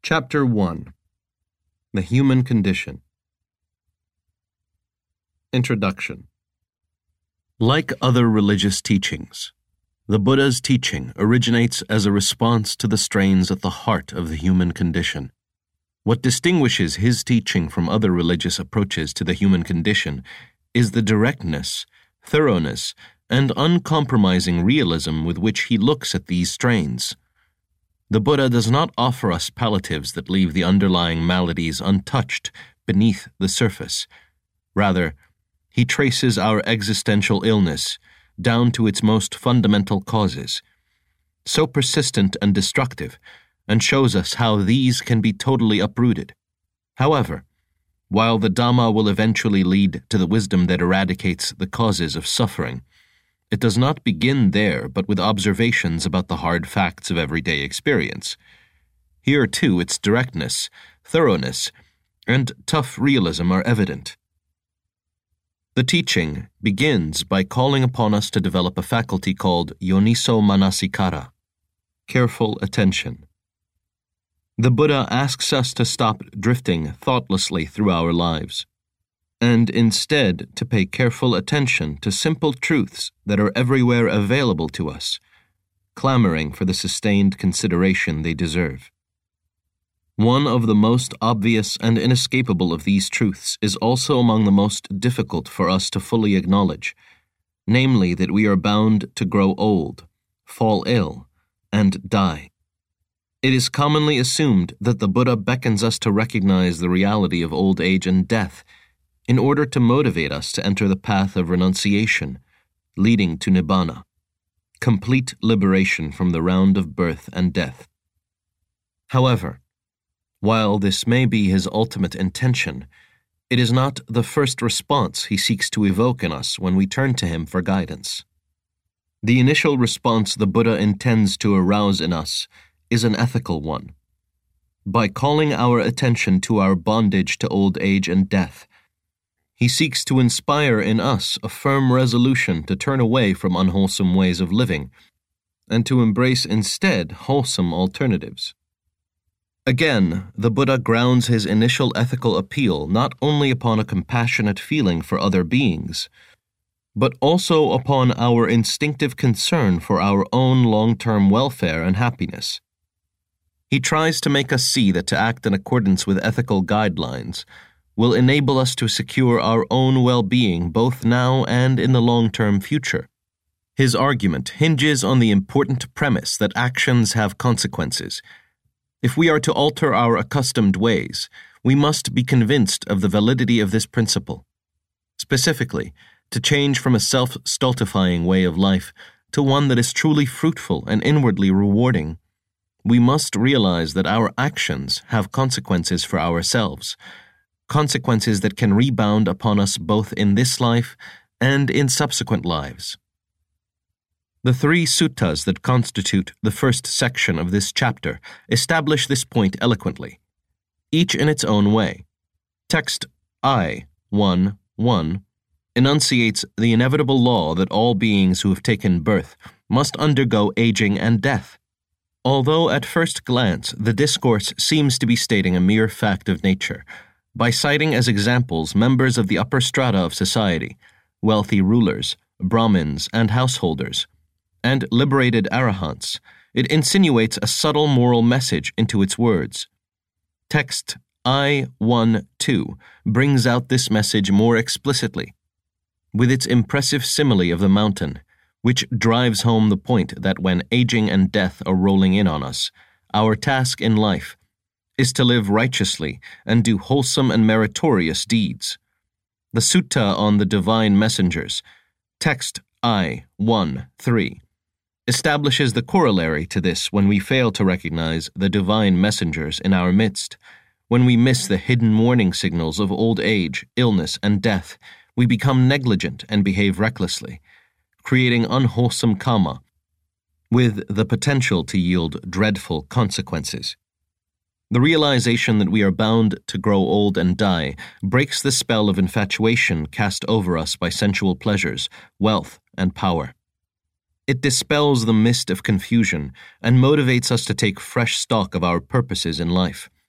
Chapter 1. The Human Condition. Introduction. Like other religious teachings, the Buddha's teaching originates as a response to the strains at the heart of the human condition. What distinguishes his teaching from other religious approaches to the human condition is the directness, thoroughness, and uncompromising realism with which he looks at these strains. The Buddha does not offer us palliatives that leave the underlying maladies untouched beneath the surface. Rather, he traces our existential illness down to its most fundamental causes, so persistent and destructive, and shows us how these can be totally uprooted. However, while the Dhamma will eventually lead to the wisdom that eradicates the causes of suffering, it does not begin there but with observations about the hard facts of everyday experience. Here, too, its directness, thoroughness, and tough realism are evident. The teaching begins by calling upon us to develop a faculty called Yoniso Manasikara, careful attention. The Buddha asks us to stop drifting thoughtlessly through our lives, and instead to pay careful attention to simple truths that are everywhere available to us, clamoring for the sustained consideration they deserve. One of the most obvious and inescapable of these truths is also among the most difficult for us to fully acknowledge, namely that we are bound to grow old, fall ill, and die. It is commonly assumed that the Buddha beckons us to recognize the reality of old age and death in order to motivate us to enter the path of renunciation, leading to Nibbana, complete liberation from the round of birth and death. However, while this may be his ultimate intention, it is not the first response he seeks to evoke in us when we turn to him for guidance. The initial response the Buddha intends to arouse in us is an ethical one. By calling our attention to our bondage to old age and death, he seeks to inspire in us a firm resolution to turn away from unwholesome ways of living and to embrace instead wholesome alternatives. Again, the Buddha grounds his initial ethical appeal not only upon a compassionate feeling for other beings, but also upon our instinctive concern for our own long-term welfare and happiness. He tries to make us see that to act in accordance with ethical guidelines will enable us to secure our own well-being both now and in the long-term future. His argument hinges on the important premise that actions have consequences. If we are to alter our accustomed ways, we must be convinced of the validity of this principle. Specifically, to change from a self-stultifying way of life to one that is truly fruitful and inwardly rewarding, we must realize that our actions have consequences for ourselves, consequences that can rebound upon us both in this life and in subsequent lives. The 3 suttas that constitute the first section of this chapter establish this point eloquently, each in its own way. Text I, 1:1, enunciates the inevitable law that all beings who have taken birth must undergo aging and death. Although at first glance the discourse seems to be stating a mere fact of nature, by citing as examples members of the upper strata of society, wealthy rulers, Brahmins, and householders, and liberated arahants, it insinuates a subtle moral message into its words. Text I 1:2 brings out this message more explicitly, with its impressive simile of the mountain, which drives home the point that when aging and death are rolling in on us, our task in life is to live righteously and do wholesome and meritorious deeds. The Sutta on the Divine Messengers, text I 1:3, establishes the corollary to this when we fail to recognize the divine messengers in our midst. When we miss the hidden warning signals of old age, illness, and death, we become negligent and behave recklessly, creating unwholesome karma, with the potential to yield dreadful consequences. The realization that we are bound to grow old and die breaks the spell of infatuation cast over us by sensual pleasures, wealth, and power. It dispels the mist of confusion and motivates us to take fresh stock of our purposes in life.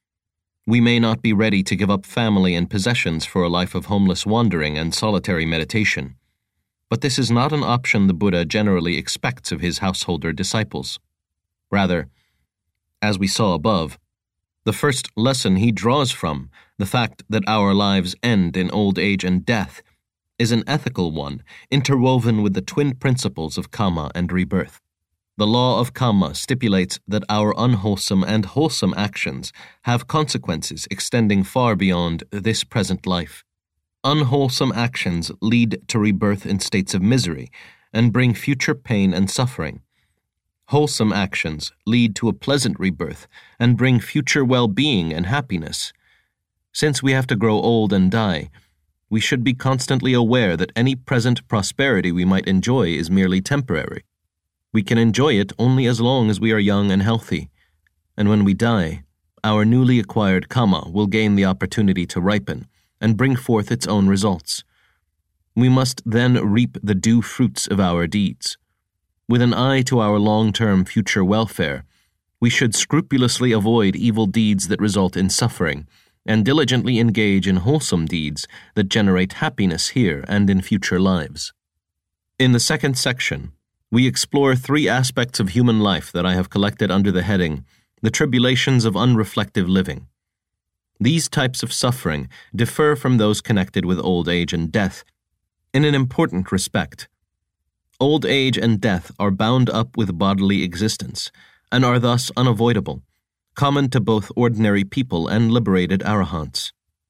We may not be ready to give up family and possessions for a life of homeless wandering and solitary meditation, but this is not an option the Buddha generally expects of his householder disciples. Rather, as we saw above, the first lesson he draws from, the fact that our lives end in old age and death, is an ethical one, interwoven with the twin principles of karma and rebirth. The law of karma stipulates that our unwholesome and wholesome actions have consequences extending far beyond this present life. Unwholesome actions lead to rebirth in states of misery and bring future pain and suffering. Wholesome actions lead to a pleasant rebirth and bring future well-being and happiness. Since we have to grow old and die, we should be constantly aware that any present prosperity we might enjoy is merely temporary. We can enjoy it only as long as we are young and healthy, and when we die, our newly acquired karma will gain the opportunity to ripen and bring forth its own results. We must then reap the due fruits of our deeds. With an eye to our long-term future welfare, we should scrupulously avoid evil deeds that result in suffering, and diligently engage in wholesome deeds that generate happiness here and in future lives. In the second section, we explore 3 aspects of human life that I have collected under the heading, The Tribulations of Unreflective Living. These types of suffering differ from those connected with old age and death in an important respect. Old age and death are bound up with bodily existence and are thus unavoidable, common to both ordinary people and liberated arahants.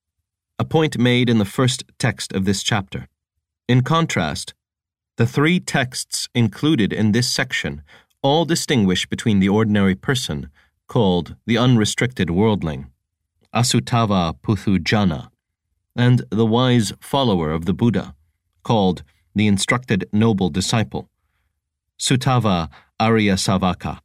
A point made in the first text of this chapter. In contrast, the 3 texts included in this section all distinguish between the ordinary person, called the unrestricted worldling, Asuttava Puthujjana, and the wise follower of the Buddha, called the instructed noble disciple, Suttava Aryasavaka.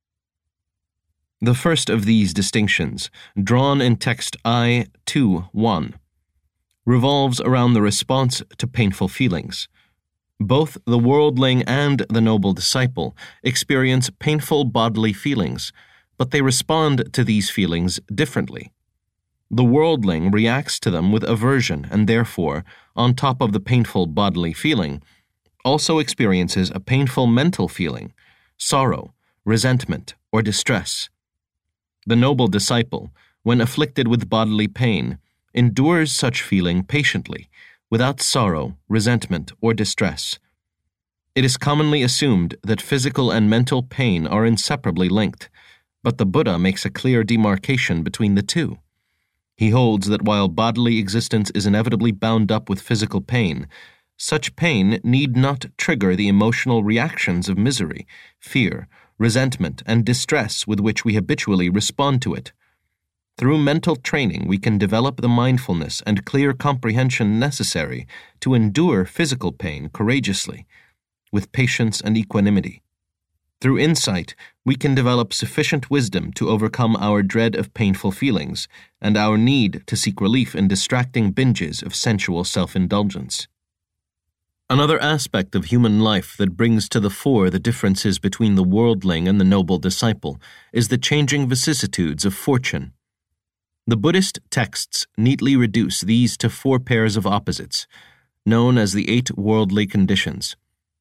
The first of these distinctions, drawn in text I 2:1, revolves around the response to painful feelings. Both the worldling and the noble disciple experience painful bodily feelings, but they respond to these feelings differently. The worldling reacts to them with aversion and therefore, on top of the painful bodily feeling, also experiences a painful mental feeling, sorrow, resentment, or distress. The noble disciple, when afflicted with bodily pain, endures such feeling patiently, without sorrow, resentment, or distress. It is commonly assumed that physical and mental pain are inseparably linked, but the Buddha makes a clear demarcation between the two. He holds that while bodily existence is inevitably bound up with physical pain, such pain need not trigger the emotional reactions of misery, fear, resentment, and distress with which we habitually respond to it. Through mental training, we can develop the mindfulness and clear comprehension necessary to endure physical pain courageously, with patience and equanimity. Through insight, we can develop sufficient wisdom to overcome our dread of painful feelings and our need to seek relief in distracting binges of sensual self-indulgence. Another aspect of human life that brings to the fore the differences between the worldling and the noble disciple is the changing vicissitudes of fortune. The Buddhist texts neatly reduce these to 4 pairs of opposites, known as the 8 worldly conditions.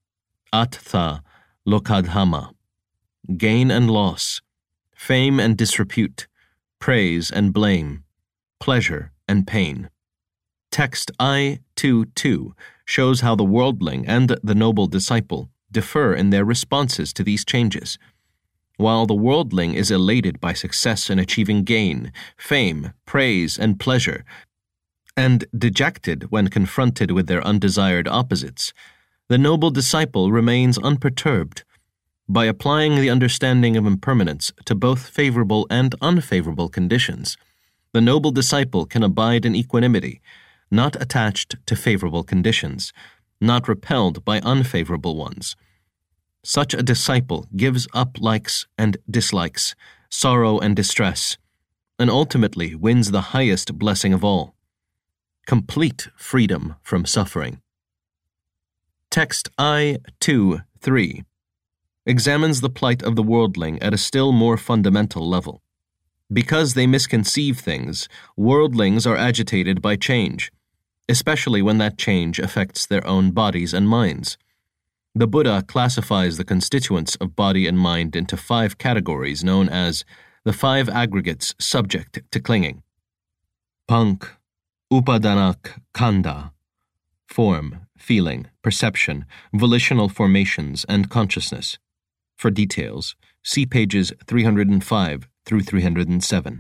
Attha Lokadhama, gain and loss, fame and disrepute, praise and blame, pleasure and pain. Text I 2:2 shows how the worldling and the noble disciple differ in their responses to these changes. While the worldling is elated by success in achieving gain, fame, praise, and pleasure, and dejected when confronted with their undesired opposites, the noble disciple remains unperturbed. By applying the understanding of impermanence to both favorable and unfavorable conditions, the noble disciple can abide in equanimity, not attached to favorable conditions, not repelled by unfavorable ones. Such a disciple gives up likes and dislikes, sorrow and distress, and ultimately wins the highest blessing of all, complete freedom from suffering. Text I 2:3 examines the plight of the worldling at a still more fundamental level. Because they misconceive things, worldlings are agitated by change, especially when that change affects their own bodies and minds. The Buddha classifies the constituents of body and mind into 5 categories known as the 5 aggregates subject to clinging. Pank, Upadanak Khanda, form, feeling, perception, volitional formations, and consciousness. For details, see pages 305 through 307.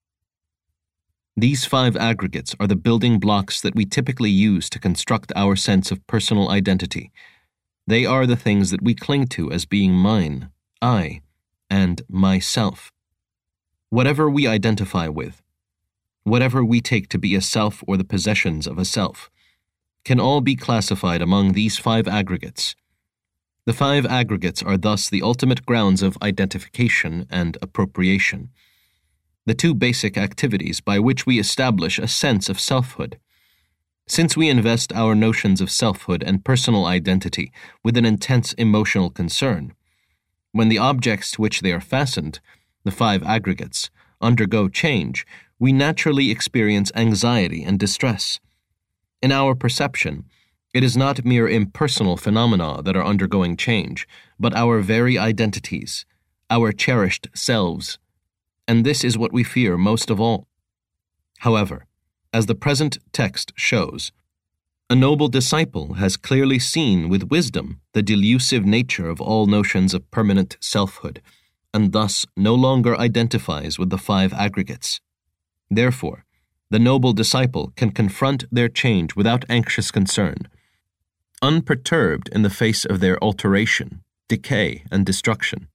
These 5 aggregates are the building blocks that we typically use to construct our sense of personal identity. They are the things that we cling to as being mine, I, and myself. Whatever we identify with, whatever we take to be a self or the possessions of a self, can all be classified among these 5 aggregates. The 5 aggregates are thus the ultimate grounds of identification and appropriation, the 2 basic activities by which we establish a sense of selfhood. Since we invest our notions of selfhood and personal identity with an intense emotional concern, when the objects to which they are fastened, the 5 aggregates, undergo change, we naturally experience anxiety and distress. In our perception, it is not mere impersonal phenomena that are undergoing change, but our very identities, our cherished selves. And this is what we fear most of all. However, as the present text shows, a noble disciple has clearly seen with wisdom the delusive nature of all notions of permanent selfhood, and thus no longer identifies with the 5 aggregates. Therefore, the noble disciple can confront their change without anxious concern, unperturbed in the face of their alteration, decay, and destruction.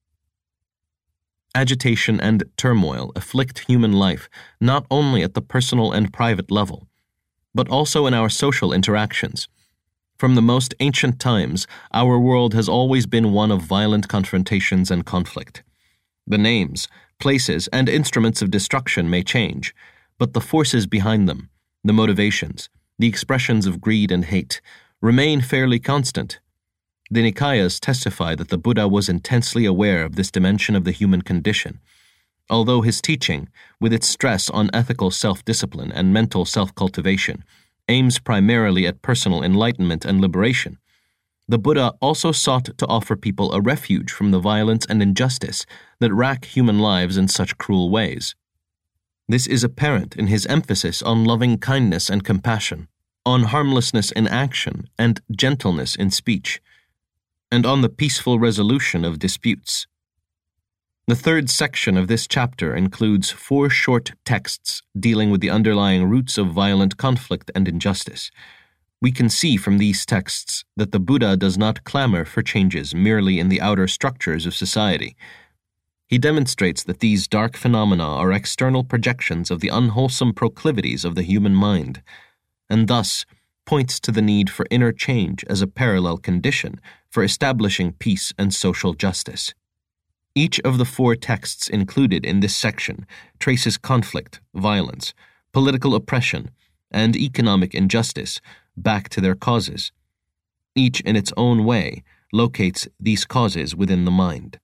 Agitation and turmoil afflict human life not only at the personal and private level, but also in our social interactions. From the most ancient times, our world has always been one of violent confrontations and conflict. The names, places, and instruments of destruction may change, but the forces behind them, the motivations, the expressions of greed and hate, remain fairly constant. The Nikayas testify that the Buddha was intensely aware of this dimension of the human condition. Although his teaching, with its stress on ethical self-discipline and mental self-cultivation, aims primarily at personal enlightenment and liberation, the Buddha also sought to offer people a refuge from the violence and injustice that rack human lives in such cruel ways. This is apparent in his emphasis on loving kindness and compassion, on harmlessness in action and gentleness in speech, and on the peaceful resolution of disputes. The 3rd section of this chapter includes 4 short texts dealing with the underlying roots of violent conflict and injustice. We can see from these texts that the Buddha does not clamor for changes merely in the outer structures of society. He demonstrates that these dark phenomena are external projections of the unwholesome proclivities of the human mind, and thus points to the need for inner change as a parallel condition for establishing peace and social justice. Each of the 4 texts included in this section traces conflict, violence, political oppression, and economic injustice back to their causes. Each in its own way locates these causes within the mind.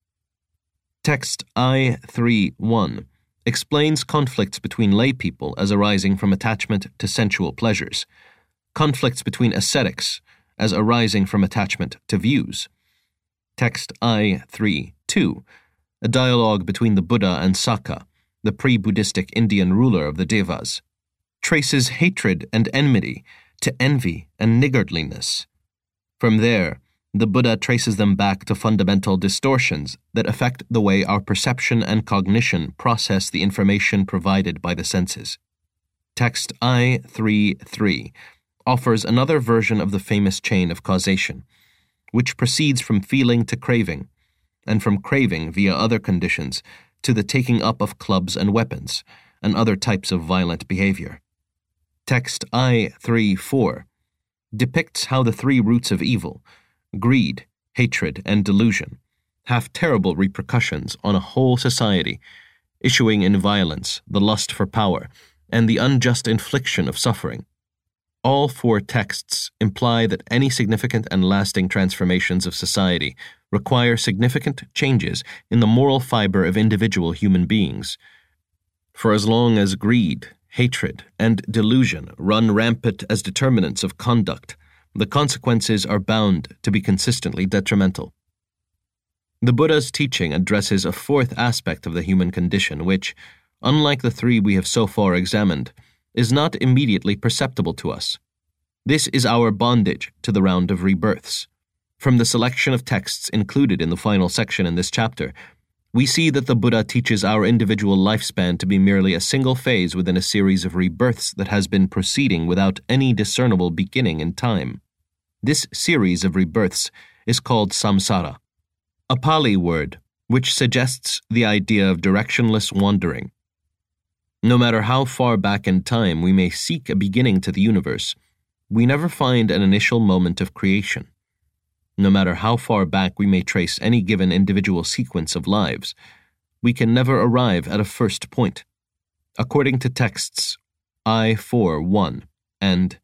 Text I-3-1 explains conflicts between lay people as arising from attachment to sensual pleasures, conflicts between ascetics as arising from attachment to views. Text I-3-2, a dialogue between the Buddha and Sakka, the pre-Buddhistic Indian ruler of the Devas, traces hatred and enmity to envy and niggardliness. From there, the Buddha traces them back to fundamental distortions that affect the way our perception and cognition process the information provided by the senses. Text I-3-3 offers another version of the famous chain of causation, which proceeds from feeling to craving, and from craving via other conditions to the taking up of clubs and weapons, and other types of violent behavior. Text I-3-4 depicts how the 3 roots of evil, greed, hatred, and delusion, have terrible repercussions on a whole society, issuing in violence, the lust for power, and the unjust infliction of suffering. All 4 texts imply that any significant and lasting transformations of society require significant changes in the moral fiber of individual human beings, For as long as greed, hatred, and delusion run rampant as determinants of conduct, the consequences are bound to be consistently detrimental. The Buddha's teaching addresses a fourth aspect of the human condition which, unlike the three we have so far examined, is not immediately perceptible to us. This is our bondage to the round of rebirths. From the selection of texts included in the final section in this chapter, we see that the Buddha teaches our individual lifespan to be merely a single phase within a series of rebirths that has been proceeding without any discernible beginning in time. This series of rebirths is called samsara, a Pali word which suggests the idea of directionless wandering. No matter how far back in time we may seek a beginning to the universe, we never find an initial moment of creation. No matter how far back we may trace any given individual sequence of lives, we can never arrive at a first point. According to texts I-4-1 and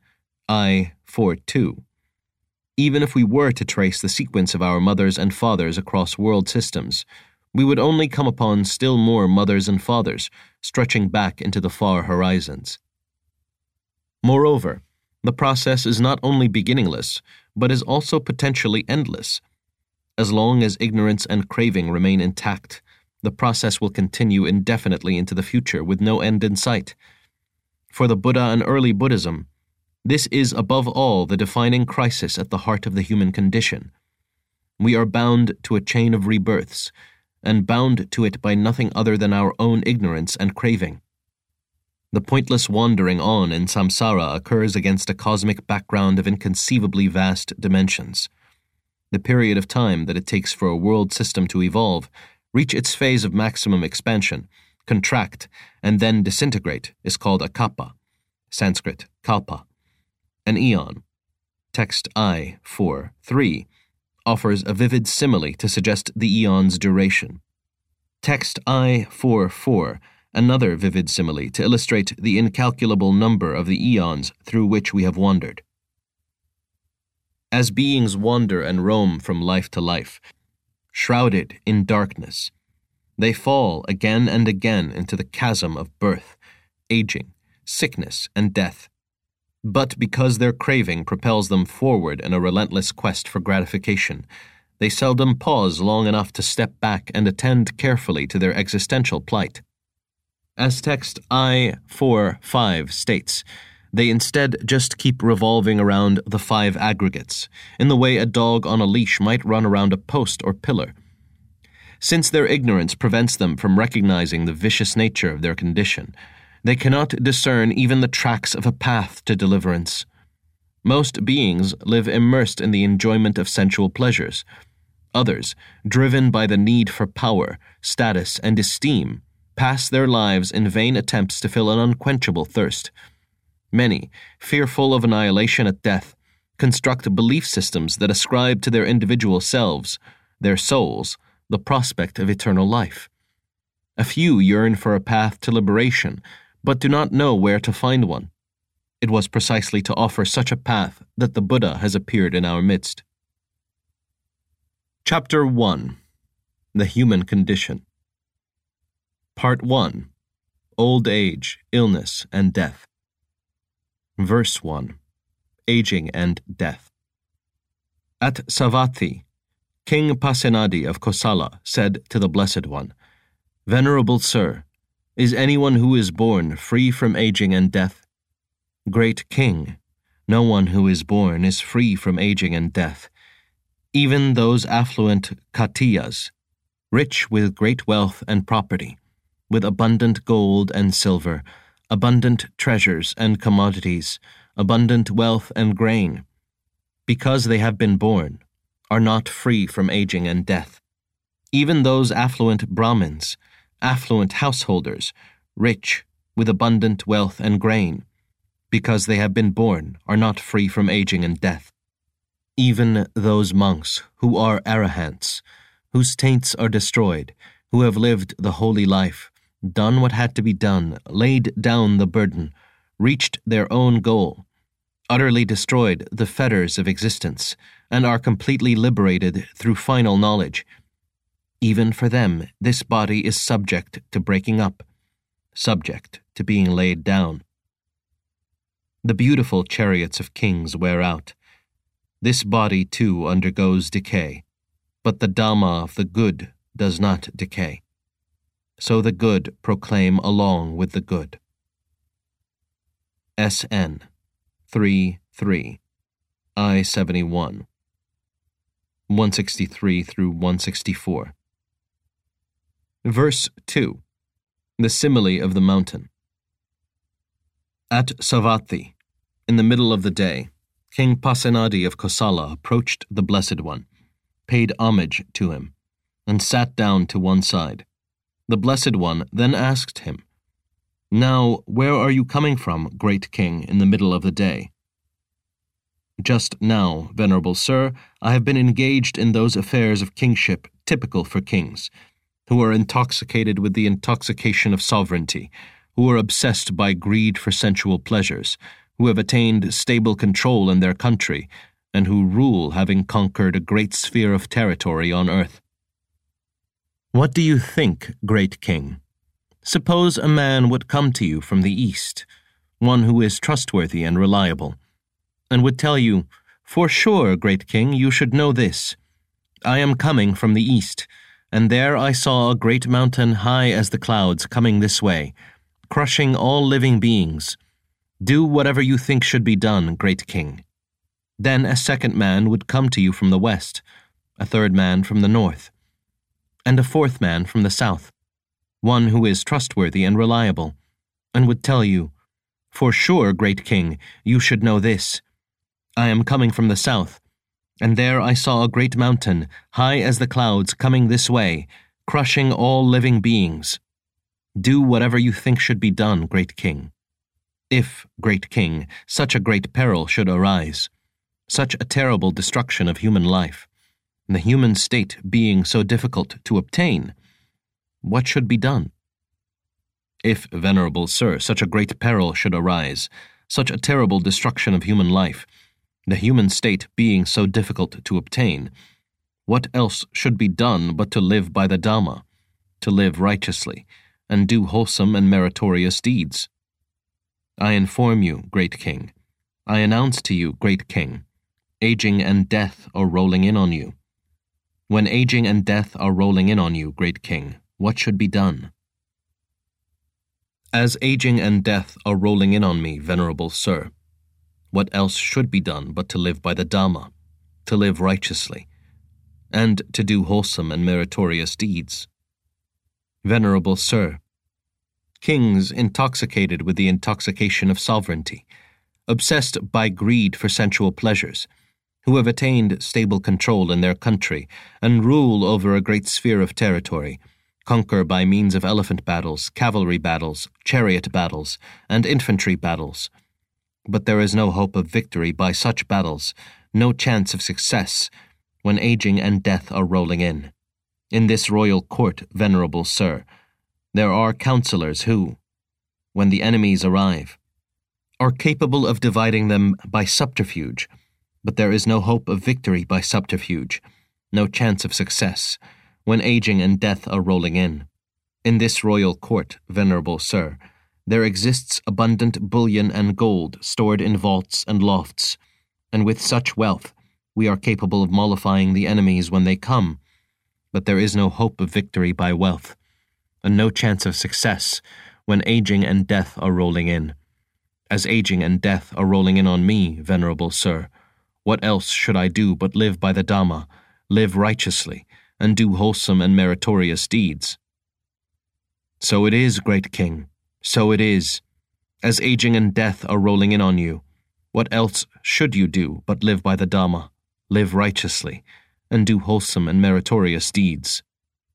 I-4-2, even if we were to trace the sequence of our mothers and fathers across world systems, we would only come upon still more mothers and fathers stretching back into the far horizons. Moreover, the process is not only beginningless, but is also potentially endless. As long as ignorance and craving remain intact, the process will continue indefinitely into the future with no end in sight. For the Buddha and early Buddhism, this is above all the defining crisis at the heart of the human condition. We are bound to a chain of rebirths, and bound to it by nothing other than our own ignorance and craving. The pointless wandering on in samsara occurs against a cosmic background of inconceivably vast dimensions. The period of time that it takes for a world system to evolve, reach its phase of maximum expansion, contract, and then disintegrate is called a kappa, Sanskrit kalpa. An eon, text I-4-3, offers a vivid simile to suggest the eon's duration. Text I-4-4, another vivid simile to illustrate the incalculable number of the eons through which we have wandered. As beings wander and roam from life to life, shrouded in darkness, they fall again and again into the chasm of birth, aging, sickness, and death. But because their craving propels them forward in a relentless quest for gratification, they seldom pause long enough to step back and attend carefully to their existential plight. As text I-4-5 states, they instead just keep revolving around the five aggregates, in the way a dog on a leash might run around a post or pillar. Since their ignorance prevents them from recognizing the vicious nature of their condition, they cannot discern even the tracks of a path to deliverance. Most beings live immersed in the enjoyment of sensual pleasures. Others, driven by the need for power, status, and esteem, pass their lives in vain attempts to fill an unquenchable thirst. Many, fearful of annihilation at death, construct belief systems that ascribe to their individual selves, their souls, the prospect of eternal life. A few yearn for a path to liberation, but do not know where to find one. It was precisely to offer such a path that the Buddha has appeared in our midst. Chapter 1. The Human Condition. Part 1. Old Age, Illness, and Death. Verse 1. Aging and Death. At Savatthi, King Pasenadi of Kosala said to the Blessed One, "Venerable Sir, is anyone who is born free from aging and death?" "Great King, no one who is born is free from aging and death. Even those affluent Khatiyas, rich with great wealth and property, with abundant gold and silver, abundant treasures and commodities, abundant wealth and grain, because they have been born, are not free from aging and death. Even those affluent Brahmins, affluent householders, rich, with abundant wealth and grain, because they have been born, are not free from aging and death. Even those monks who are arahants, whose taints are destroyed, who have lived the holy life, done what had to be done, laid down the burden, reached their own goal, utterly destroyed the fetters of existence, and are completely liberated through final knowledge. Even for them, this body is subject to breaking up. subject to being laid down. The beautiful chariots of kings wear out. This body too undergoes decay, but the Dhamma of the good does not decay. So the good proclaim along with the good. SN 3:3, I-71, 163 through 164. Verse 2. The simile of the mountain. At Savatthi, in the middle of the day, King Pasenadi of Kosala approached the Blessed One, paid homage to him, and sat down to one side. The Blessed One then asked him, "Now, where are you coming from, great king, in the middle of the day?" "Just now, venerable sir, I have been engaged in those affairs of kingship typical for kings, who are intoxicated with the intoxication of sovereignty, who are obsessed by greed for sensual pleasures, who have attained stable control in their country, and who rule having conquered a great sphere of territory on earth." "What do you think, great king? Suppose a man would come to you from the east, one who is trustworthy and reliable, and would tell you, 'For sure, great king, you should know this. I am coming from the east, and there I saw a great mountain high as the clouds coming this way, crushing all living beings. Do whatever you think should be done, great king.' Then a second man would come to you from the west, a third man from the north, and a fourth man from the south, one who is trustworthy and reliable, and would tell you, 'For sure, great king, you should know this. I am coming from the south, and there I saw a great mountain, high as the clouds, coming this way, crushing all living beings. Do whatever you think should be done, great king.' If, great king, such a great peril should arise, such a terrible destruction of human life, the human state being so difficult to obtain, what should be done? If, venerable sir, such a great peril should arise, such a terrible destruction of human life, the human state being so difficult to obtain, what else should be done but to live by the Dhamma, to live righteously, and do wholesome and meritorious deeds? I inform you, great king, I announce to you, great king, aging and death are rolling in on you. When aging and death are rolling in on you, great king, what should be done?" As aging and death are rolling in on me, venerable sir, what else should be done but to live by the Dhamma, to live righteously, and to do wholesome and meritorious deeds? Venerable sir, kings intoxicated with the intoxication of sovereignty, obsessed by greed for sensual pleasures, who have attained stable control in their country and rule over a great sphere of territory, conquer by means of elephant battles, cavalry battles, chariot battles, and infantry battles. But there is no hope of victory by such battles, no chance of success, when aging and death are rolling in. In this royal court, venerable sir, there are counselors who, when the enemies arrive, are capable of dividing them by subterfuge, but there is no hope of victory by subterfuge, no chance of success, when aging and death are rolling in. In this royal court, venerable sir, there exists abundant bullion and gold stored in vaults and lofts, and with such wealth we are capable of mollifying the enemies when they come, but there is no hope of victory by wealth, and no chance of success when aging and death are rolling in. As aging and death are rolling in on me, venerable sir, what else should I do but live by the Dhamma, live righteously, and do wholesome and meritorious deeds? So it is, great king, so it is. As aging and death are rolling in on you, what else should you do but live by the Dhamma, live righteously, and do wholesome and meritorious deeds?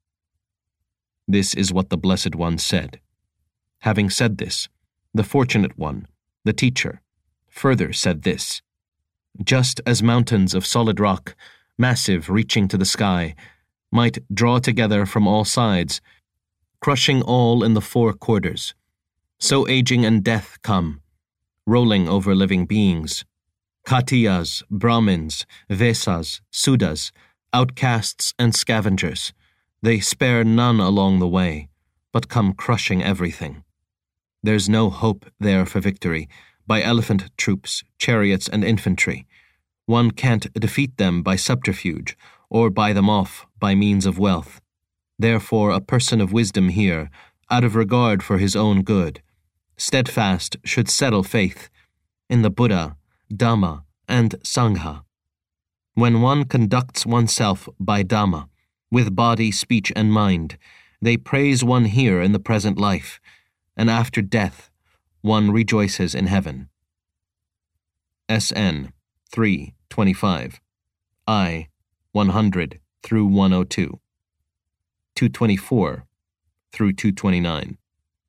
This is what the Blessed One said. Having said this, the Fortunate One, the teacher, further said this: just as mountains of solid rock, massive reaching to the sky, might draw together from all sides, crushing all in the four quarters, so aging and death come, rolling over living beings. Khatiyas, Brahmins, Vesas, Sudas, outcasts and scavengers, they spare none along the way, but come crushing everything. There's no hope there for victory, by elephant troops, chariots, and infantry. One can't defeat them by subterfuge, or buy them off by means of wealth. Therefore a person of wisdom here, out of regard for his own good, steadfast should settle faith in the Buddha, Dhamma, and Sangha. When one conducts oneself by Dhamma, with body, speech, and mind, they praise one here in the present life, and after death one rejoices in heaven. SN 325, I 100 through 102, 224 through 229.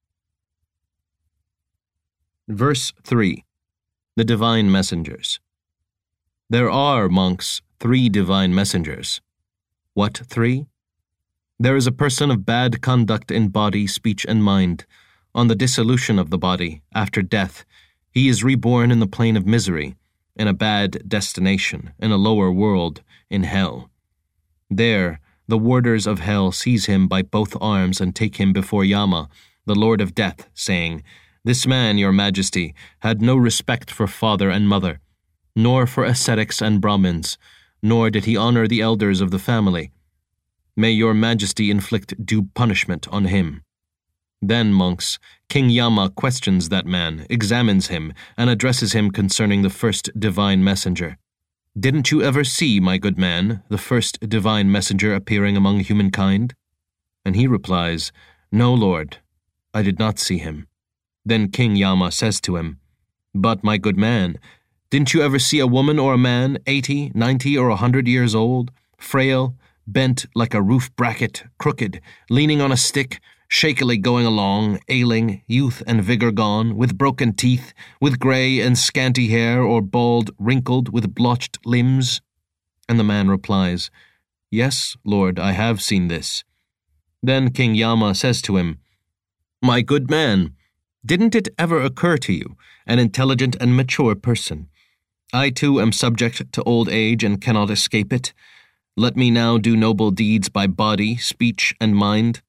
Verse 3. The Divine Messengers. There are, monks, 3 divine messengers. What 3? There is a person of bad conduct in body, speech, and mind. On the dissolution of the body, after death, he is reborn in the plane of misery, in a bad destination, in a lower world, in hell. There, the warders of hell seize him by both arms and take him before Yama, the Lord of Death, saying, "This man, your Majesty, had no respect for father and mother, nor for ascetics and Brahmins, nor did he honor the elders of the family. May your Majesty inflict due punishment on him." Then, monks, King Yama questions that man, examines him, and addresses him concerning the first divine messenger. "Didn't you ever see, my good man, the first divine messenger appearing among humankind?" And he replies, "No, Lord, I did not see him." Then King Yama says to him, "But, my good man, didn't you ever see a woman or a man, 80, 90, or 100 years old, frail, bent like a roof bracket, crooked, leaning on a stick, shakily going along, ailing, youth and vigor gone, with broken teeth, with grey and scanty hair, or bald, wrinkled, with blotched limbs?" And the man replies, "Yes, Lord, I have seen this." Then King Yama says to him, "My good man, didn't it ever occur to you, an intelligent and mature person, I too am subject to old age and cannot escape it. Let me now do noble deeds by body, speech, and mind."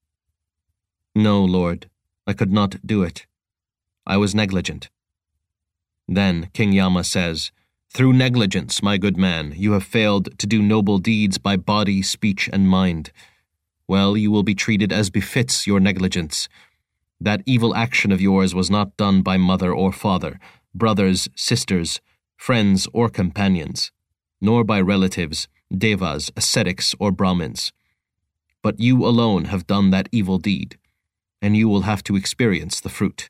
"No, Lord, I could not do it. I was negligent." Then King Yama says, "Through negligence, my good man, you have failed to do noble deeds by body, speech, and mind. Well, you will be treated as befits your negligence. That evil action of yours was not done by mother or father, brothers, sisters, friends, or companions, nor by relatives, devas, ascetics, or Brahmins. But you alone have done that evil deed, and you will have to experience the fruit."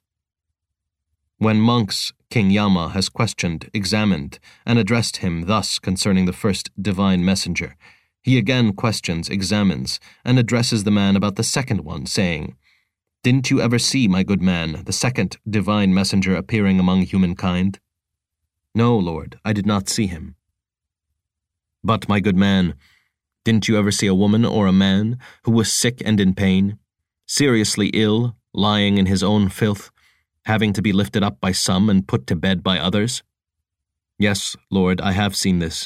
When monks, King Yama has questioned, examined, and addressed him thus concerning the first divine messenger, he again questions, examines, and addresses the man about the second one, saying, "Didn't you ever see, my good man, the second divine messenger appearing among humankind?" "No, Lord, I did not see him." "But, my good man, didn't you ever see a woman or a man who was sick and in pain, seriously ill, lying in his own filth, having to be lifted up by some and put to bed by others?" "Yes, Lord, I have seen this."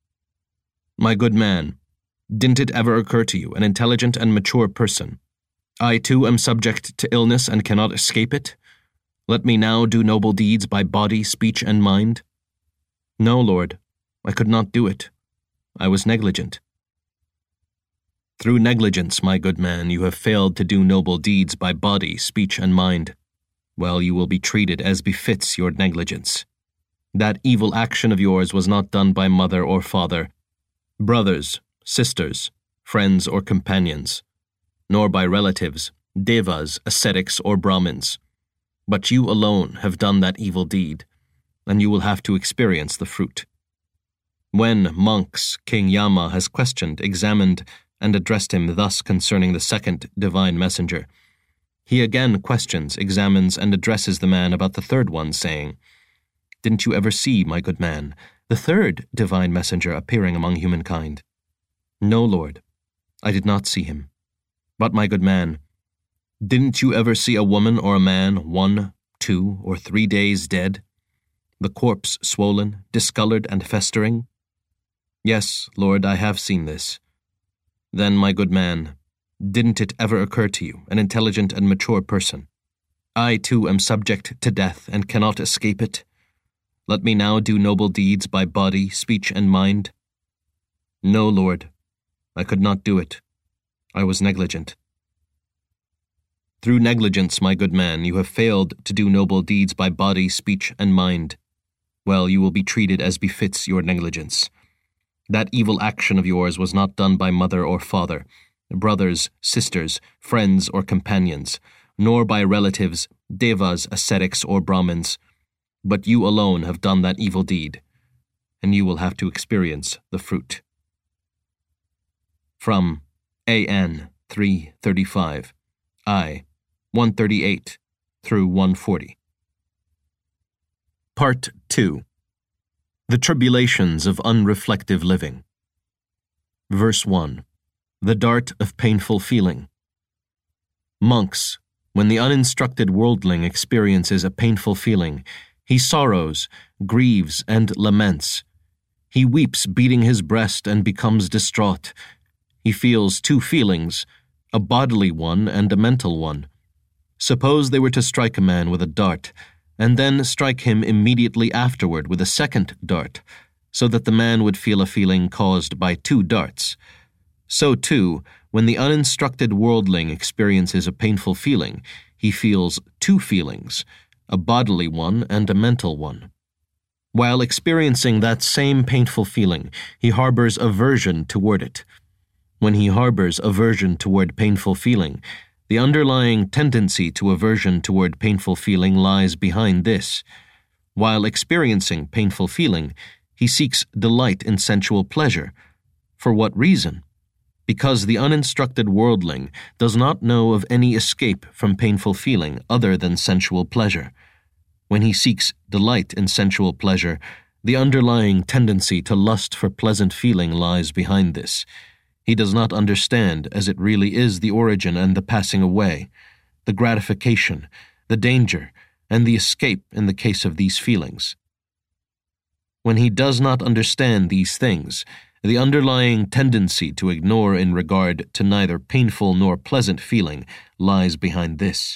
"My good man, didn't it ever occur to you, an intelligent and mature person, I too am subject to illness and cannot escape it? Let me now do noble deeds by body, speech, and mind?" "No, Lord, I could not do it. I was negligent." "Through negligence, my good man, you have failed to do noble deeds by body, speech, and mind. Well, you will be treated as befits your negligence. That evil action of yours was not done by mother or father, brothers, sisters, friends, or companions, nor by relatives, devas, ascetics, or Brahmins. But you alone have done that evil deed, and you will have to experience the fruit." When, monks, King Yama has questioned, examined, and addressed him thus concerning the second divine messenger, he again questions, examines, and addresses the man about the third one, saying, "Didn't you ever see, my good man, the third divine messenger appearing among humankind?" "No, Lord, I did not see him." "But, my good man, didn't you ever see a woman or a man 1, 2, or 3 days dead, the corpse swollen, discolored, and festering?" "Yes, Lord, I have seen this." "Then, my good man, didn't it ever occur to you, an intelligent and mature person, I too am subject to death and cannot escape it. Let me now do noble deeds by body, speech, and mind. No, Lord, I could not do it. I was negligent. Through negligence, my good man, you have failed to do noble deeds by body, speech, and mind. Well, you will be treated as befits your negligence. That evil action of yours was not done by mother or father, brothers, sisters, friends, or companions, nor by relatives, devas, ascetics, or Brahmins, but you alone have done that evil deed, and you will have to experience the fruit. From AN 335, I 138 through 140. Part 2. The Tribulations of Unreflective Living. Verse 1. The Dart of Painful Feeling. Monks, when the uninstructed worldling experiences a painful feeling, he sorrows, grieves, and laments. He weeps, beating his breast, and becomes distraught. He feels two feelings, a bodily one and a mental one. Suppose they were to strike a man with a dart, and then strike him immediately afterward with a second dart, so that the man would feel a feeling caused by two darts. So too, when the uninstructed worldling experiences a painful feeling, he feels two feelings, a bodily one and a mental one. While experiencing that same painful feeling, he harbors aversion toward it. When he harbors aversion toward painful feeling, the underlying tendency to aversion toward painful feeling lies behind this. While experiencing painful feeling, he seeks delight in sensual pleasure. For what reason? Because the uninstructed worldling does not know of any escape from painful feeling other than sensual pleasure. When he seeks delight in sensual pleasure, the underlying tendency to lust for pleasant feeling lies behind this. He does not understand as it really is the origin and the passing away, the gratification, the danger, and the escape in the case of these feelings. When he does not understand these things, the underlying tendency to ignore in regard to neither painful nor pleasant feeling lies behind this.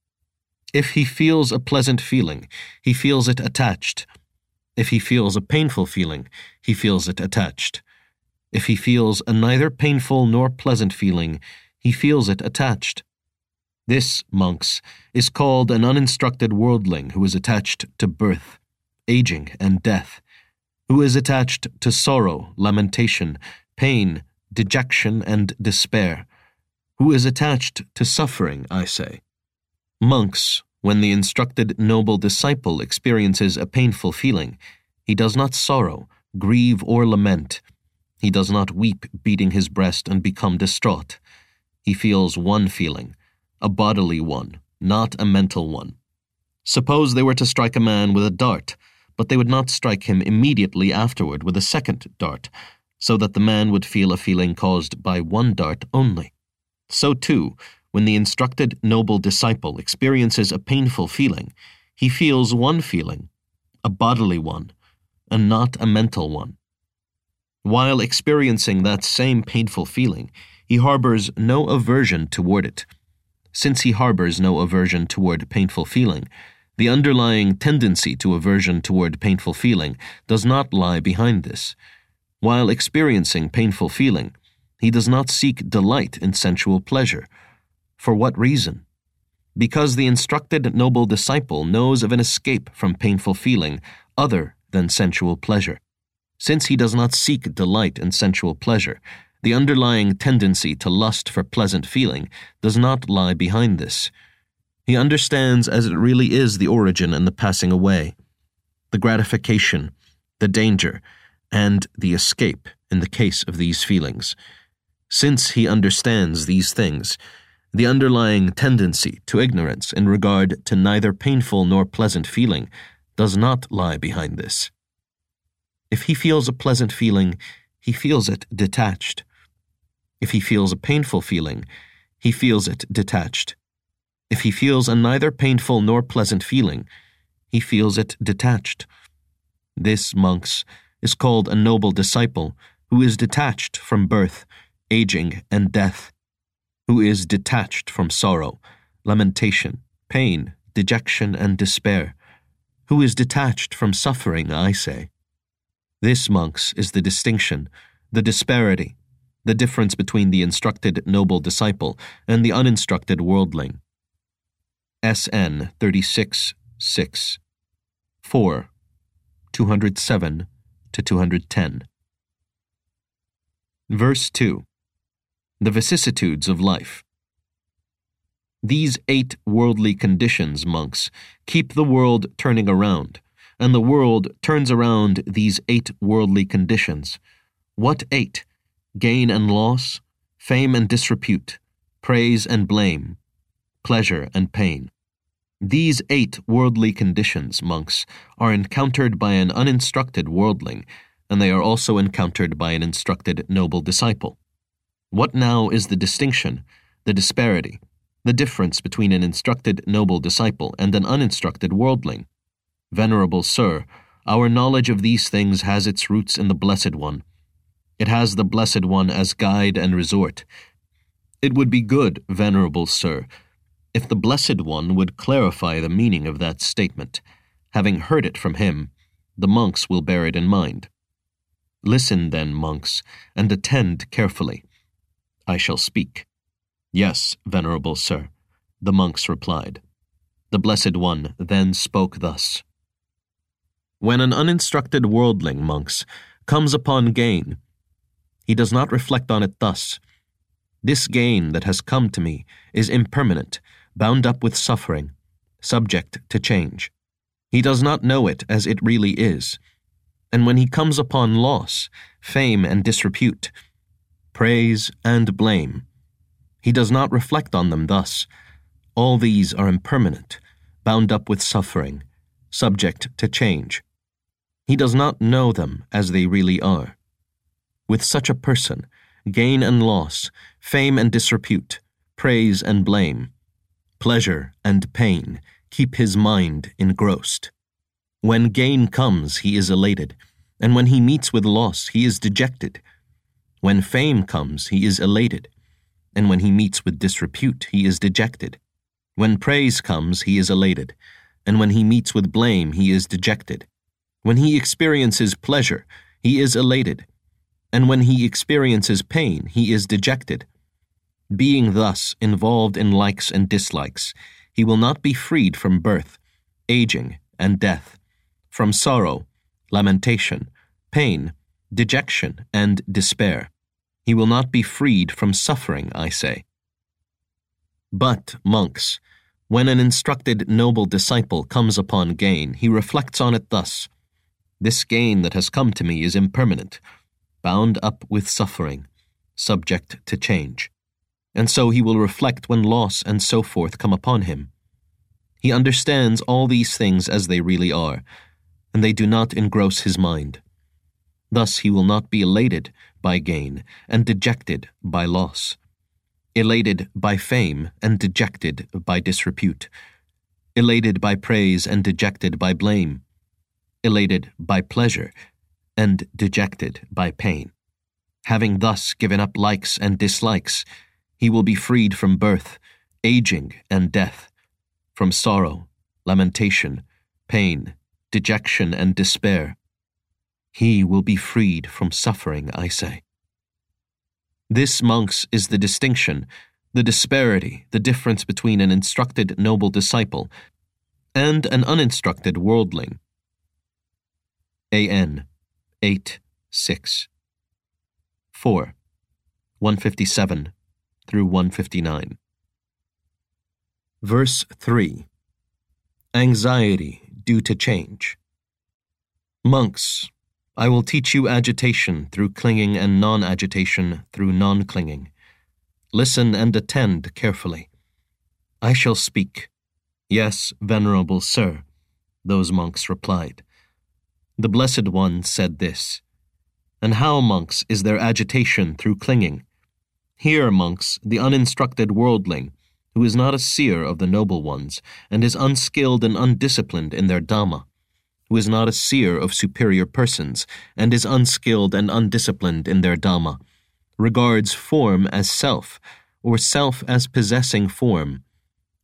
If he feels a pleasant feeling, he feels it attached. If he feels a painful feeling, he feels it attached. If he feels a neither painful nor pleasant feeling, he feels it attached. This, monks, is called an uninstructed worldling who is attached to birth, aging, and death, who is attached to sorrow, lamentation, pain, dejection, and despair, who is attached to suffering, I say. Monks, when the instructed noble disciple experiences a painful feeling, he does not sorrow, grieve, or lament. He does not weep, beating his breast, and become distraught. He feels one feeling, a bodily one, not a mental one. Suppose they were to strike a man with a dart, but they would not strike him immediately afterward with a second dart, so that the man would feel a feeling caused by one dart only. So too, when the instructed noble disciple experiences a painful feeling, he feels one feeling, a bodily one, and not a mental one. While experiencing that same painful feeling, he harbors no aversion toward it. Since he harbors no aversion toward painful feeling, the underlying tendency to aversion toward painful feeling does not lie behind this. While experiencing painful feeling, he does not seek delight in sensual pleasure. For what reason? Because the instructed noble disciple knows of an escape from painful feeling other than sensual pleasure. Since he does not seek delight in sensual pleasure, the underlying tendency to lust for pleasant feeling does not lie behind this. He understands as it really is the origin and the passing away, the gratification, the danger, and the escape in the case of these feelings. Since he understands these things, the underlying tendency to ignorance in regard to neither painful nor pleasant feeling does not lie behind this. If he feels a pleasant feeling, he feels it detached. If he feels a painful feeling, he feels it detached. If he feels a neither painful nor pleasant feeling, he feels it detached. This, monks, is called a noble disciple who is detached from birth, aging, and death, who is detached from sorrow, lamentation, pain, dejection, and despair, who is detached from suffering, I say. This, monks, is the distinction, the disparity, the difference between the instructed noble disciple and the uninstructed worldling. SN 36:6. 4. 207 to 210. Verse 2. The vicissitudes of life. These 8 worldly conditions, monks, keep the world turning around, and the world turns around these 8 worldly conditions. What 8? Gain and loss, fame and disrepute, praise and blame, pleasure and pain. These 8 worldly conditions, monks, are encountered by an uninstructed worldling, and they are also encountered by an instructed noble disciple. What now is the distinction, the disparity, the difference between an instructed noble disciple and an uninstructed worldling? Venerable Sir, our knowledge of these things has its roots in the Blessed One. It has the Blessed One as guide and resort. It would be good, Venerable Sir, if the Blessed One would clarify the meaning of that statement. Having heard it from him, the monks will bear it in mind. Listen then, monks, and attend carefully. I shall speak. Yes, Venerable Sir, the monks replied. The Blessed One then spoke thus. When an uninstructed worldling, monks, comes upon gain, he does not reflect on it thus. This gain that has come to me is impermanent, bound up with suffering, subject to change. He does not know it as it really is. And when he comes upon loss, fame and disrepute, praise and blame, he does not reflect on them thus. All these are impermanent, bound up with suffering, subject to change. He does not know them as they really are. With such a person, gain and loss, fame and disrepute, praise and blame, pleasure and pain keep his mind engrossed. When gain comes, he is elated, and when he meets with loss, he is dejected. When fame comes, he is elated, and when he meets with disrepute, he is dejected. When praise comes, he is elated, and when he meets with blame, he is dejected. When he experiences pleasure, he is elated, and when he experiences pain, he is dejected. Being thus involved in likes and dislikes, he will not be freed from birth, aging, and death, from sorrow, lamentation, pain, dejection, and despair. He will not be freed from suffering, I say. But, monks, when an instructed noble disciple comes upon gain, he reflects on it thus. This gain that has come to me is impermanent, bound up with suffering, subject to change. And so he will reflect when loss and so forth come upon him. He understands all these things as they really are, and they do not engross his mind. Thus he will not be elated by gain and dejected by loss, elated by fame and dejected by disrepute, elated by praise and dejected by blame, elated by pleasure and dejected by pain. Having thus given up likes and dislikes, he will be freed from birth, aging, and death, from sorrow, lamentation, pain, dejection, and despair. He will be freed from suffering, I say. This, monks, is the distinction, the disparity, the difference between an instructed noble disciple and an uninstructed worldling. AN 8:6. 4. 157 through 159. Verse 3. Anxiety due to change. Monks, I will teach you agitation through clinging and non-agitation through non-clinging. Listen and attend carefully. I shall speak. Yes, Venerable Sir, those monks replied. The Blessed One said this. And how, monks, is there agitation through clinging? Hear, monks, the uninstructed worldling, who is not a seer of the noble ones, and is unskilled and undisciplined in their Dhamma, who is not a seer of superior persons, and is unskilled and undisciplined in their Dhamma, regards form as self, or self as possessing form,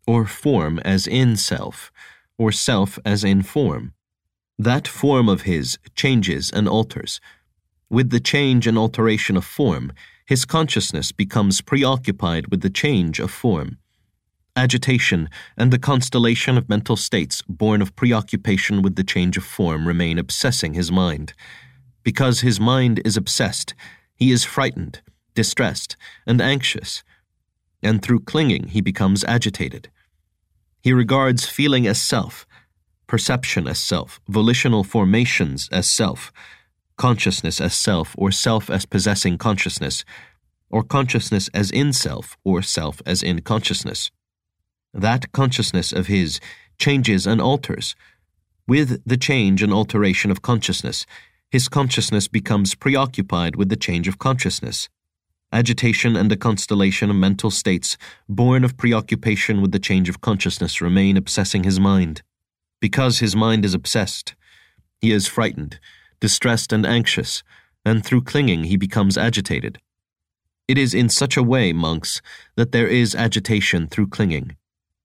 or form as in self, or self as in form. That form of his changes and alters. With the change and alteration of form, his consciousness becomes preoccupied with the change of form. Agitation and the constellation of mental states born of preoccupation with the change of form remain obsessing his mind. Because his mind is obsessed, he is frightened, distressed, and anxious, and through clinging he becomes agitated. He regards feeling as self, perception as self, volitional formations as self, consciousness as self, or self as possessing consciousness, or consciousness as in self, or self as in consciousness. That consciousness of his changes and alters. With the change and alteration of consciousness, his consciousness becomes preoccupied with the change of consciousness. Agitation and the constellation of mental states born of preoccupation with the change of consciousness remain obsessing his mind. Because his mind is obsessed, he is frightened, distressed, and anxious, and through clinging he becomes agitated. It is in such a way, monks, that there is agitation through clinging.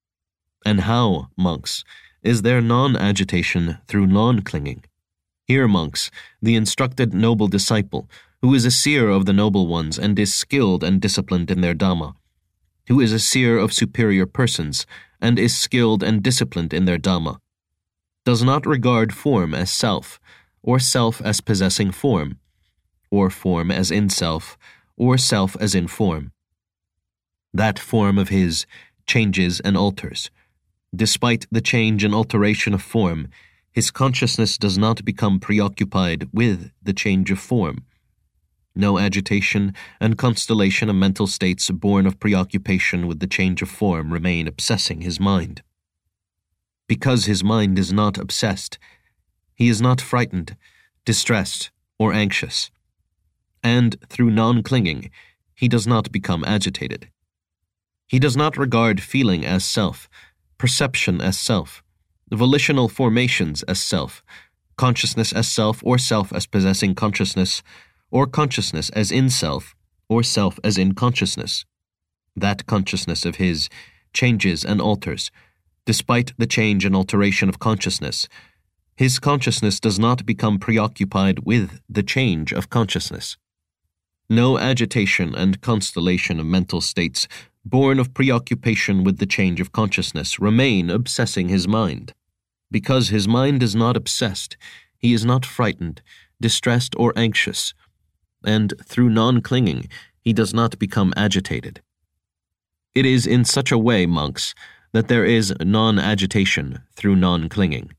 And how, monks, is there non-agitation through non-clinging? Here, monks, the instructed noble disciple, who is a seer of the noble ones and is skilled and disciplined in their Dhamma, who is a seer of superior persons and is skilled and disciplined in their Dhamma, does not regard form as self, or self as possessing form, or form as in self, or self as in form. That form of his changes and alters. Despite the change and alteration of form, his consciousness does not become preoccupied with the change of form. No agitation and constellation of mental states born of preoccupation with the change of form remain obsessing his mind. Because his mind is not obsessed, he is not frightened, distressed, or anxious. And through non-clinging, he does not become agitated. He does not regard feeling as self, perception as self, volitional formations as self, consciousness as self, or self as possessing consciousness, or consciousness as in self, or self as in consciousness. That consciousness of his changes and alters. Despite the change and alteration of consciousness, his consciousness does not become preoccupied with the change of consciousness. No agitation and constellation of mental states born of preoccupation with the change of consciousness remain obsessing his mind. Because his mind is not obsessed, he is not frightened, distressed, or anxious, and through non-clinging, he does not become agitated. It is in such a way, monks, that there is non-agitation through non-clinging.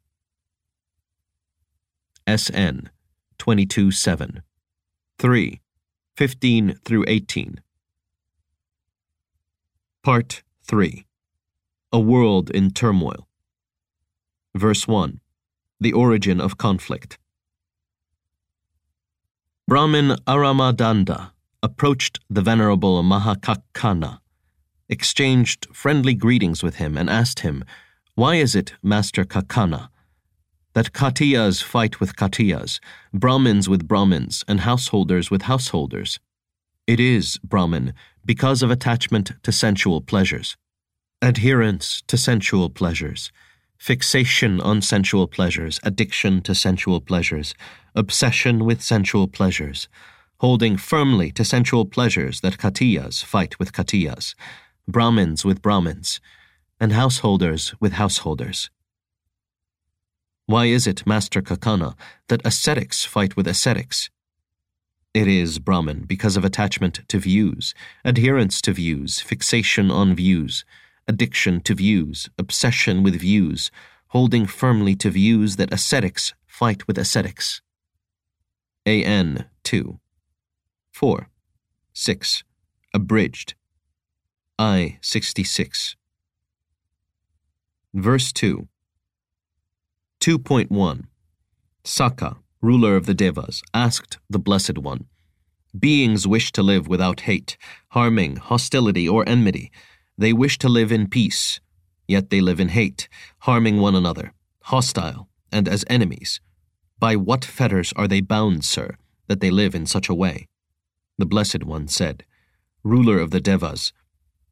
SN 22:7 3. 15 through 18. Part 3. A World in Turmoil. Verse 1. The Origin of Conflict. Brahmin Aramadanda approached the Venerable Mahakaccana, exchanged friendly greetings with him, and asked him, "Why is it, Master Kaccana, that Khattiyas fight with Khattiyas, Brahmins with Brahmins, and householders with householders?" "It is, Brahmin, because of attachment to sensual pleasures, adherence to sensual pleasures, fixation on sensual pleasures, addiction to sensual pleasures, obsession with sensual pleasures, holding firmly to sensual pleasures that Khattiyas fight with Khattiyas, Brahmins with Brahmins, and householders with householders." "Why is it, Master Kaccana, that ascetics fight with ascetics?" "It is, Brahmin, because of attachment to views, adherence to views, fixation on views, addiction to views, obsession with views, holding firmly to views that ascetics fight with ascetics." AN 2. 4. 6. Abridged. I 66. Verse 2. 2.1. Sakka, ruler of the Devas, asked the Blessed One, "Beings wish to live without hate, harming, hostility, or enmity. They wish to live in peace, yet they live in hate, harming one another, hostile, and as enemies. By what fetters are they bound, sir, that they live in such a way?" The Blessed One said, "Ruler of the Devas,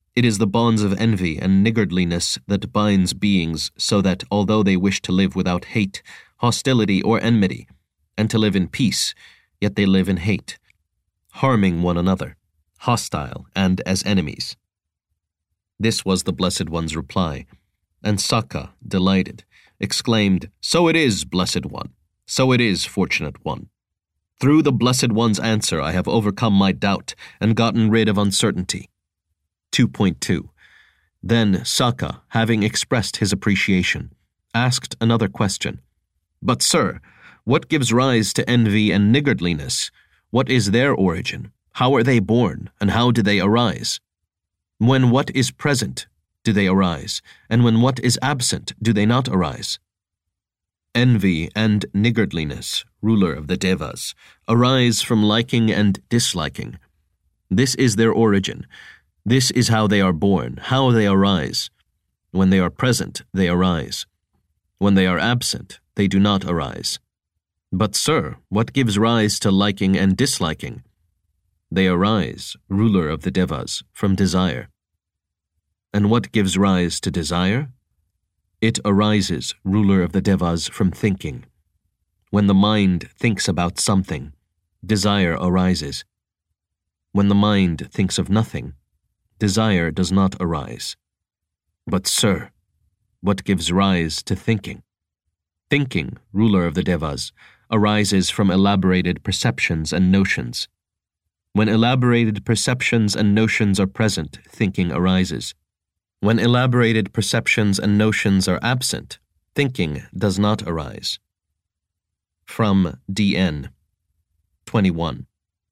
It is the bonds of envy and niggardliness that binds beings so that, although they wish to live without hate, hostility, or enmity, and to live in peace, yet they live in hate, harming one another, hostile and as enemies. This was the Blessed One's reply, and Sakka, delighted, exclaimed, "So it is, Blessed One. So it is, Fortunate One. Through the Blessed One's answer I have overcome my doubt and gotten rid of uncertainty." 2.2. Then Sakka, having expressed his appreciation, asked another question. "But, sir, what gives rise to envy and niggardliness? What is their origin? How are they born, and how do they arise? When what is present, do they arise, and when what is absent, do they not arise?" Envy and niggardliness, ruler of the Devas, arise from liking and disliking. This is their origin. This is how they are born, how they arise. When they are present, they arise. When they are absent, they do not arise. But, sir, what gives rise to liking and disliking? They arise, ruler of the Devas, from desire. And what gives rise to desire? It arises, ruler of the Devas, from thinking. When the mind thinks about something, desire arises. When the mind thinks of nothing, desire does not arise. But, sir, what gives rise to thinking? Thinking, ruler of the Devas, arises from elaborated perceptions and notions. When elaborated perceptions and notions are present, thinking arises. When elaborated perceptions and notions are absent, thinking does not arise. From D.N. 21.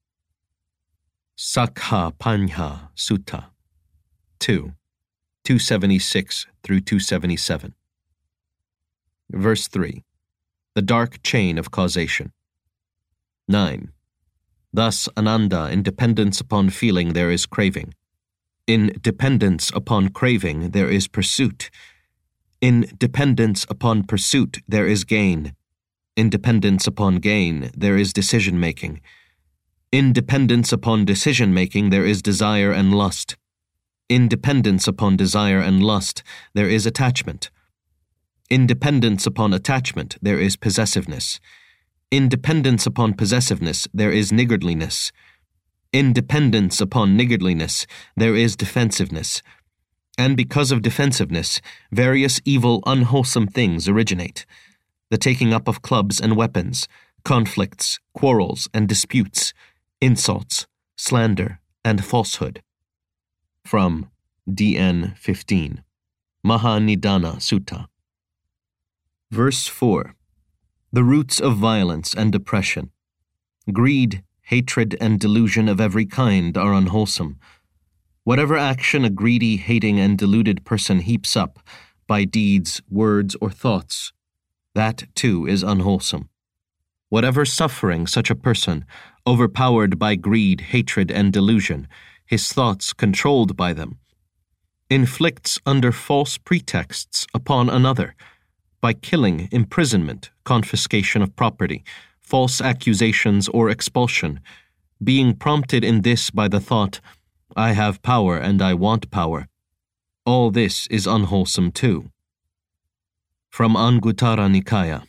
Sakha Panya Sutta 2, 276 through 277. Verse 3. The dark chain of causation. 9. Thus, Ananda, in dependence upon feeling there is craving. In dependence upon craving there is pursuit. In dependence upon pursuit there is gain. In dependence upon gain there is decision-making. In dependence upon decision-making there is desire and lust. In dependence upon desire and lust there is attachment. In dependence upon attachment there is possessiveness. In dependence upon possessiveness there is niggardliness. In dependence upon niggardliness there is defensiveness. And because of defensiveness, various evil, unwholesome things originate. The taking up of clubs and weapons, conflicts, quarrels and disputes, insults, slander, and falsehood. From D.N. 15. Mahanidana Sutta. Verse 4. The roots of violence and depression. Greed, hatred, and delusion of every kind are unwholesome. Whatever action a greedy, hating, and deluded person heaps up, by deeds, words, or thoughts, that too is unwholesome. Whatever suffering such a person, overpowered by greed, hatred, and delusion, his thoughts controlled by them, inflicts under false pretexts upon another, by killing, imprisonment, confiscation of property, false accusations, or expulsion, being prompted in this by the thought, I have power and I want power. All this is unwholesome too. From Anguttara Nikaya,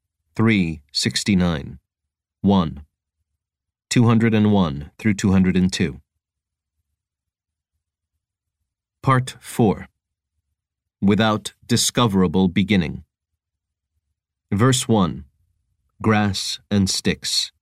369, 1, 201 through 202. Part 4. Without discoverable beginning. Verse 1. Grass and sticks.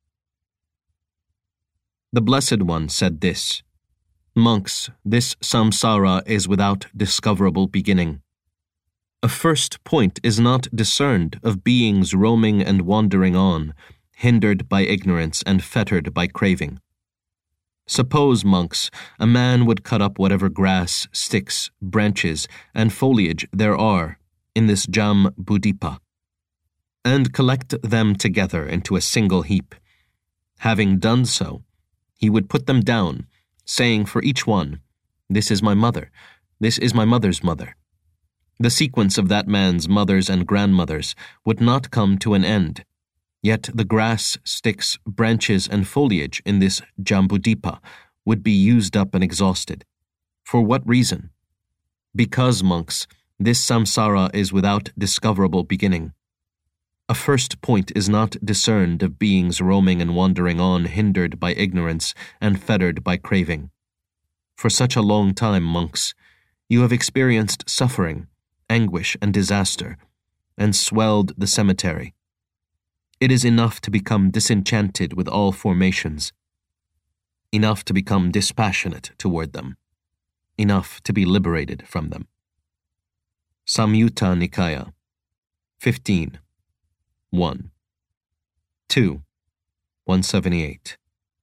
The Blessed One said this, Monks, this samsara is without discoverable beginning. A first point is not discerned of beings roaming and wandering on, hindered by ignorance and fettered by craving. Suppose, monks, a man would cut up whatever grass, sticks, branches, and foliage there are in this Jambudipa, and collect them together into a single heap. Having done so, he would put them down, saying for each one, This is my mother, this is my mother's mother. The sequence of that man's mothers and grandmothers would not come to an end, yet the grass, sticks, branches, and foliage in this Jambudipa would be used up and exhausted. For what reason? Because, monks, this samsara is without discoverable beginning. A first point is not discerned of beings roaming and wandering on, hindered by ignorance and fettered by craving. For such a long time, monks, you have experienced suffering, anguish, and disaster, and swelled the cemetery. It is enough to become disenchanted with all formations, enough to become dispassionate toward them, enough to be liberated from them. Samyutta Nikaya 15 1 2 178.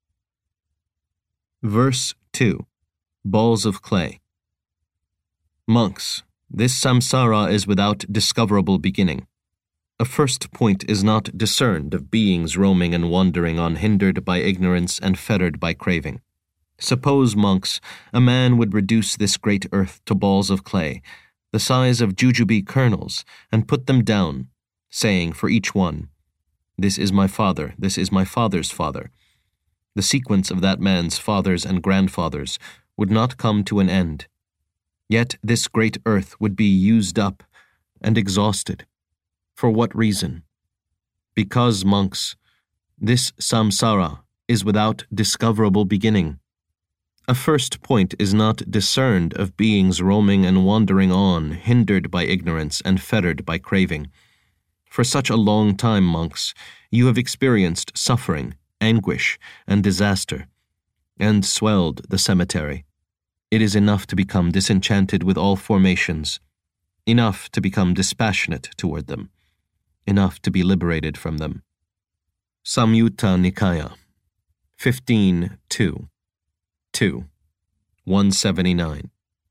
Verse 2. Balls of clay. Monks, this samsara is without discoverable beginning. A first point is not discerned of beings roaming and wandering on, hindered by ignorance and fettered by craving. Suppose, monks, a man would reduce this great earth to balls of clay, the size of jujube kernels, and put them down, saying for each one, "This is my father, this is my father's father." The sequence of that man's fathers and grandfathers would not come to an end. Yet this great earth would be used up and exhausted. For what reason? Because, monks, this samsara is without discoverable beginning. A first point is not discerned of beings roaming and wandering on, hindered by ignorance and fettered by craving. For such a long time, monks, you have experienced suffering, anguish, and disaster, and swelled the cemetery. It is enough to become disenchanted with all formations, enough to become dispassionate toward them, enough to be liberated from them. Samyutta Nikaya 15 2 179.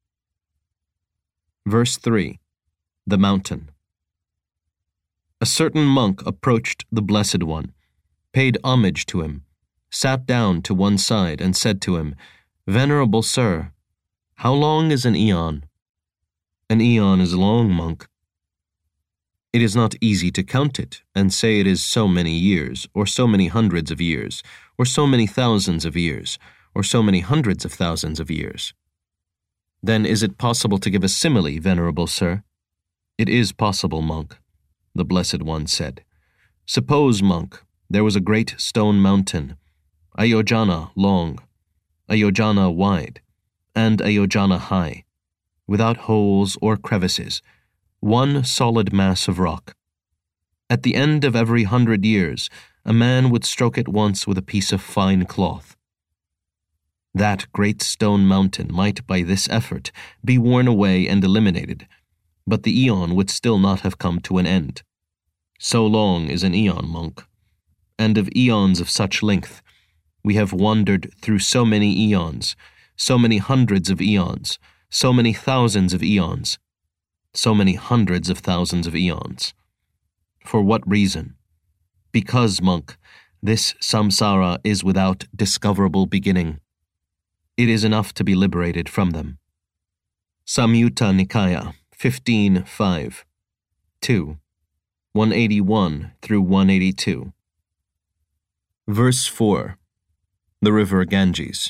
Verse 3. The mountain. A certain monk approached the Blessed One, paid homage to him, sat down to one side, and said to him, "Venerable sir, how long is an eon?" "An eon is long, monk." "It is not easy to count it and say it is so many years, or so many hundreds of years, or so many thousands of years, or so many hundreds of thousands of years." "Then is it possible to give a simile, venerable sir?" "It is possible, monk," the Blessed One said. "Suppose, monk, there was a great stone mountain, a yojana long, a yojana wide, and a yojana high, without holes or crevices, one solid mass of rock. At the end of every 100 years, a man would stroke it once with a piece of fine cloth. That great stone mountain might, by this effort, be worn away and eliminated, but the eon would still not have come to an end. So long is an eon, monk, and of eons of such length, we have wandered through so many eons, so many hundreds of eons, so many thousands of eons, so many hundreds of thousands of eons. For what reason? Because, monk, this samsara is without discoverable beginning. It is enough to be liberated from them. Samyutta Nikaya 15 5 2 181 through 182. Verse 4. The river Ganges.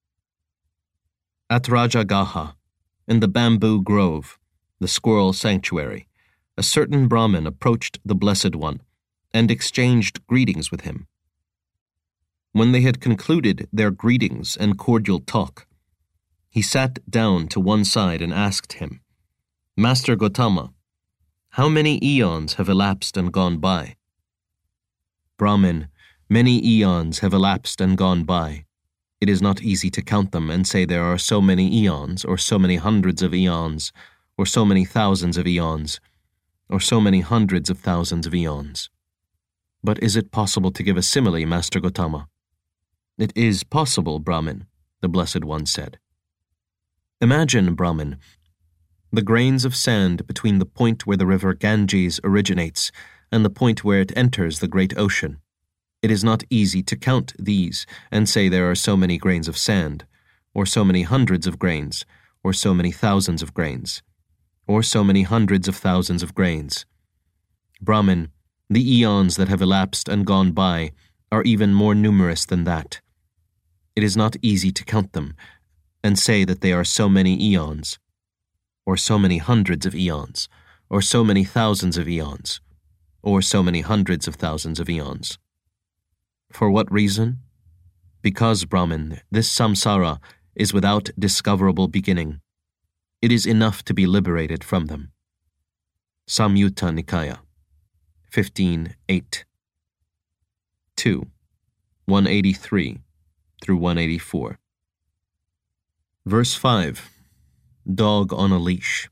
At Rajagaha, in the bamboo grove, the squirrel sanctuary, a certain Brahmin approached the Blessed One and exchanged greetings with him. When they had concluded their greetings and cordial talk, he sat down to one side and asked him, "Master Gotama, how many eons have elapsed and gone by?" "Brahmin, many eons have elapsed and gone by. It is not easy to count them and say there are so many eons, or so many hundreds of eons, or so many thousands of eons, or so many hundreds of thousands of eons." "But is it possible to give a simile, Master Gotama?" "It is possible, Brahmin," the Blessed One said. Imagine, Brahmin, the grains of sand between the point where the river Ganges originates and the point where it enters the great ocean. It is not easy to count these and say there are so many grains of sand, or so many hundreds of grains, or so many thousands of grains, or so many hundreds of thousands of grains. Brahmin, the eons that have elapsed and gone by are even more numerous than that. It is not easy to count them, and say that they are so many eons, or so many hundreds of eons, or so many thousands of eons, or so many hundreds of thousands of eons. For what reason? Because, Brahmin, this samsara is without discoverable beginning. It is enough to be liberated from them. Samyutta Nikaya, 15.8. 2. 183 through 184. Verse 5. Dog on a leash.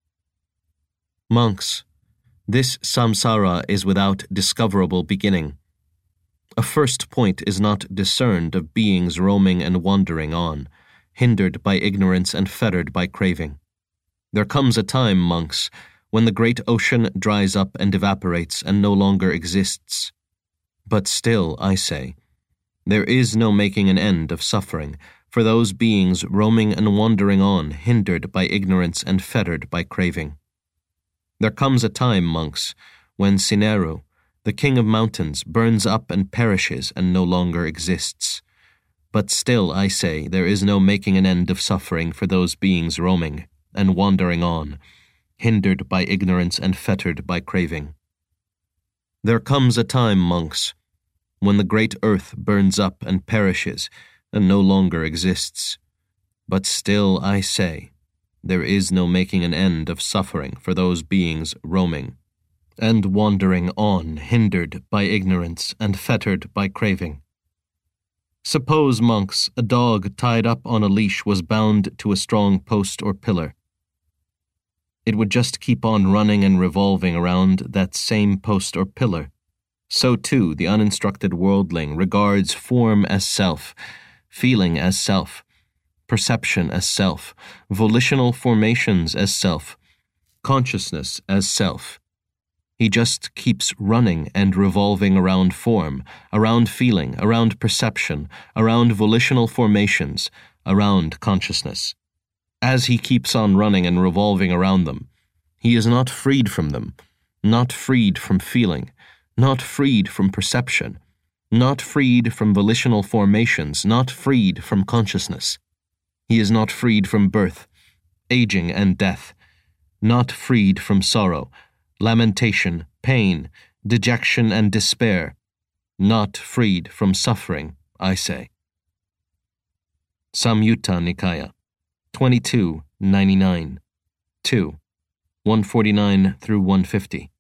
Monks, this samsara is without discoverable beginning. A first point is not discerned of beings roaming and wandering on, hindered by ignorance and fettered by craving. There comes a time, monks, when the great ocean dries up and evaporates and no longer exists. But still, I say, there is no making an end of suffering for those beings roaming and wandering on, hindered by ignorance and fettered by craving. There comes a time, monks, when Sineru, the king of mountains, burns up and perishes and no longer exists. But still, I say, there is no making an end of suffering for those beings roaming and wandering on, hindered by ignorance and fettered by craving. There comes a time, monks, when the great earth burns up and perishes and no longer exists. But still, I say, there is no making an end of suffering for those beings roaming and wandering on, hindered by ignorance and fettered by craving. Suppose, monks, a dog tied up on a leash was bound to a strong post or pillar. It would just keep on running and revolving around that same post or pillar. So too the uninstructed worldling regards form as self, feeling as self, perception as self, volitional formations as self, consciousness as self. He just keeps running and revolving around form, around feeling, around perception, around volitional formations, around consciousness. As he keeps on running and revolving around them, he is not freed from them, not freed from feeling, not freed from perception, not freed from volitional formations, not freed from consciousness. He is not freed from birth, aging and death, not freed from sorrow, lamentation, pain, dejection and despair, not freed from suffering, I say. Samyutta Nikaya, 22.99, 2, 149 through 150.